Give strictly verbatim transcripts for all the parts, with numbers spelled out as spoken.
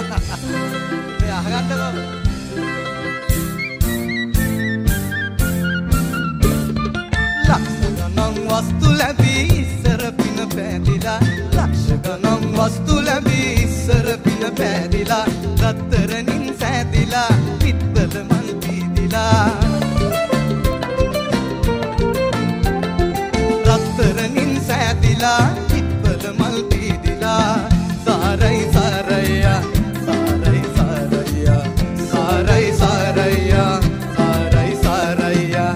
මේ අහගන්නකෝ. ලක්ෂ ගණන් වස්තු ලැබී ඉස්සර පින පෑදිලා. ලක්ෂ ගණන් වස්තු ලැබී ඉස්සර පින පෑදිලා. රත්තරනින් සෑදිලා පිත්වල මල් පීදිලා. රත්තරනින් සෑදිලා පිත්වල මල් පීදිලා. සාරයි සාරයියා සාරයි සාරයියා සාරයි සාරයියා සාරයි සාරයියා.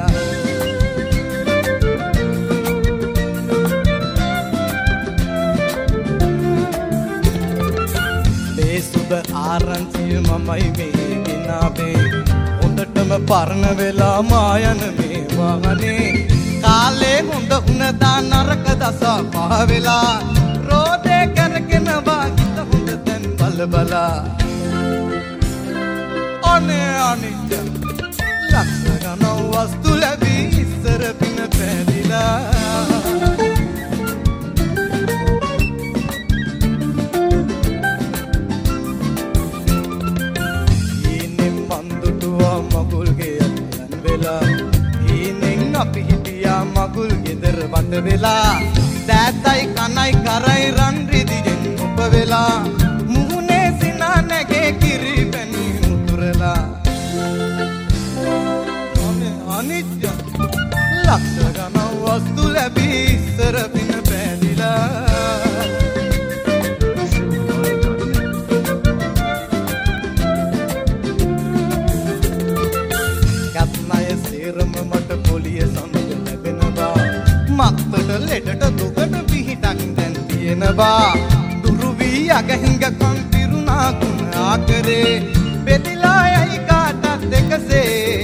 මේ සුබ ආරංචිය මමයි මේ ගෙනාවේ. හොඳටම පරණ වෙලා මා යන මේ වාහනේ. කාලේ හොඳ උනදා නරක දසා පහ වෙලා. රෝදේ කරගෙන වාගිත හොඳ තැන් බල බලා. අනේ අනිත්‍ය ලක්ෂ ගණන් වස්තු ලැබී ඉස්සර පින පෑදිලා. හීනෙන් මන්දුටුවා මගුල්ගේ යන් වෙලා. හීනෙන් අපි හිටියා මගුල් ගෙදර බඳ වෙලා. දෑතයි කනයි කරයි රන් රිදියෙන් උප වෙලා. මුහුණේ සිනා නැගේ කිරි පැණි මුතුරලා. අනේ අනිත්‍ය ලක්ෂ ගණන් වස්තු ලැබී ඉස්සර පින පෑදිලා. කත්නය සේරම මට පොලිය සඳ ලැබෙනවා. මත්තට ලෙඩට දුකට පිහිටක් දැන් තියෙනවා. දුරු වී අගහිඟ කන් පිරුණා ගුණ ආකරේ. බෙදිලා යයි කාටත් එකසේ